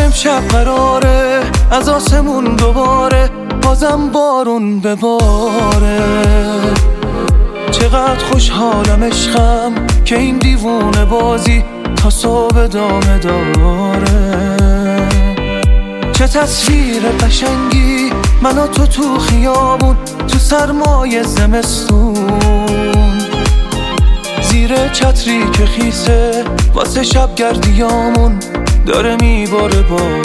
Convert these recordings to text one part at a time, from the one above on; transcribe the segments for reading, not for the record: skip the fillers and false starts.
امشب قراره از آسمون دوباره بازم بارون بباره. چقدر خوشحالم عشقم که این دیوونه بازی تا صبح ادامه داره. چه تصویر قشنگی من و تو خیابون تو سرمای زمستون، زیر چتری که خیسه واسه شبگردیامون داره میباره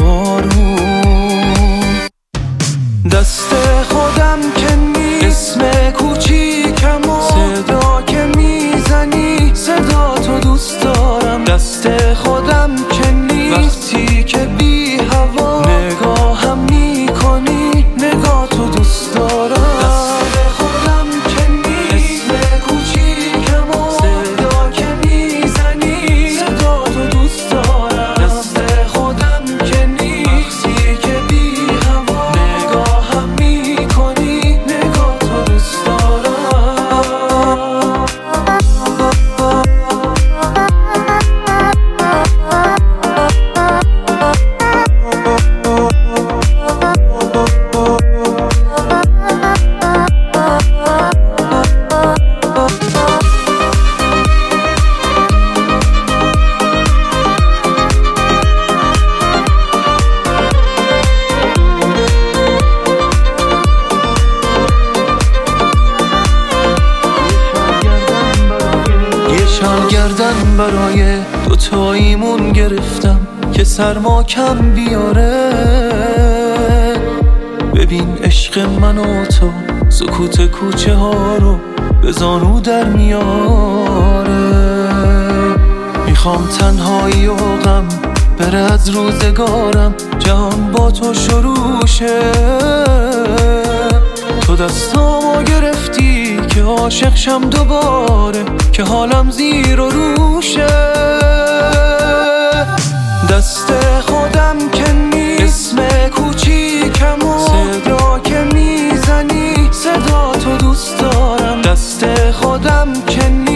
بارون. دست خودم که نیست اسم کوچیکم و صدا که میزنی صدا تو دوست دارم. دست خودم که نیست وقتی که بی هوا نگاهم میکنی نگاه تو دوست دارم. دست خودم که نیست اسم کوچیکم و صدا که میزنی صدا تو دوست دارم. دست خودم که نیست وقتی که بی هوا نگاهم میکنی نگاه تو دوست دارم. گردن برای دوتاییمون گرفتم که سرما کم بیاره. ببین عشق من و تو سکوت کوچه ها رو به زانو در میاره. میخوام تنهایی و غم بره از روزگارم، جهان با تو شروع شه. تو دستامو گرفتی که عاشق شم دوباره، که حالم زیر و روشه. دست خودم که نیست اسم کوچیکم و صدا که میزنی صدا تو دوست دارم. دست خودم که نیست